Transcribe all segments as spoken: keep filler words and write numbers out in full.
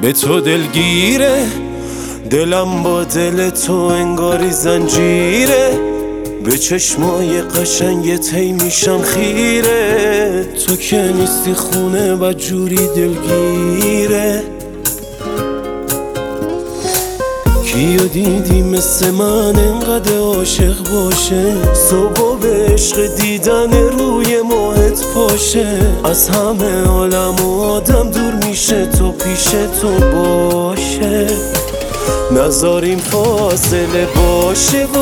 به تو دلگیره، دلم با دل تو انگاری زنجیره، به چشمای قشنگت هی میشم خیره. تو که نیستی خونه و جوری دلگیره. کیو دیدی مثل من انقدر عاشق باشه، صبح به عشق دیدن روی ماهت پاشه. از همه عالم و آدم دور میشه تو پیش تو باشه. نذاریم فاصله باشه و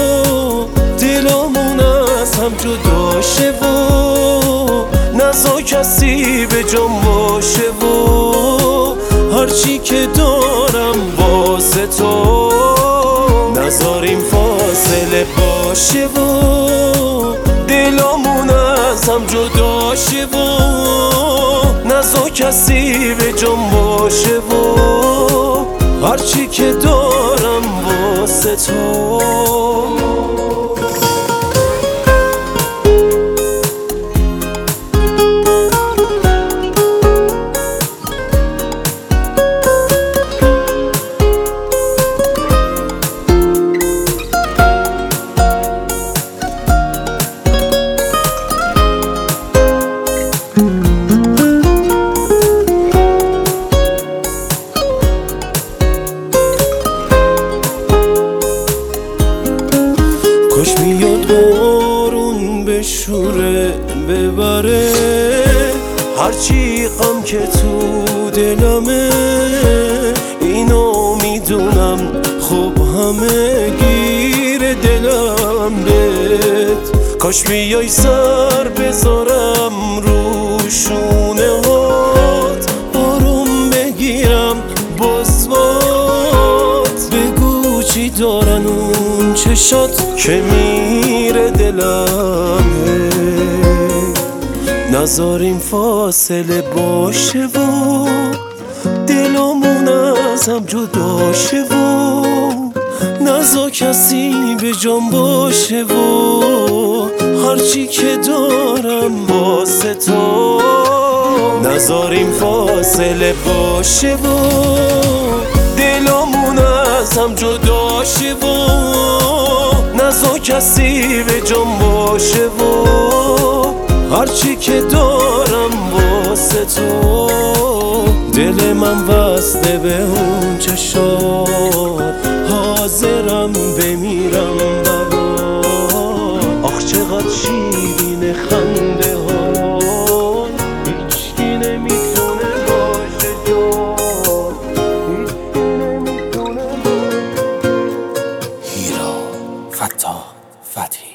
دلامون از هم جدا شه و نذار کسی به جام باشه و هرچی که دارم واسه تو. نذاریم فاصله باشه و دلامون از هم جدا شه و نذار کسی به جام باشه و هرچی که دارم واسه تو. کاش میاد بارون بشوره ببره هرچی غم که تو دلمه. اینو میدونم خب همه گیر دلم بهت. کاش بیای سر بذارم رو شونه هات، آروم بگیرم بسمات. بگو چی دارن اون چشات که میره دلم. نذاریم فاصله باشه و دلمون از هم جدا شه و نذار کسی به جام باشه و هرچی که دارم واسه تو. نذاریم فاصله باشه و دلمون از هم جدا شه و نذار کسی به جام باشه و هرچی که دارم واسه تو. دل من وصله به اون چشات، حاضرم بمیرم برات. آخ چقدر شیرین خنده ها، هیچکی نمیتونه باشه جا، هیچکی نمیتونه باشه. هیرا فتاح فتحی.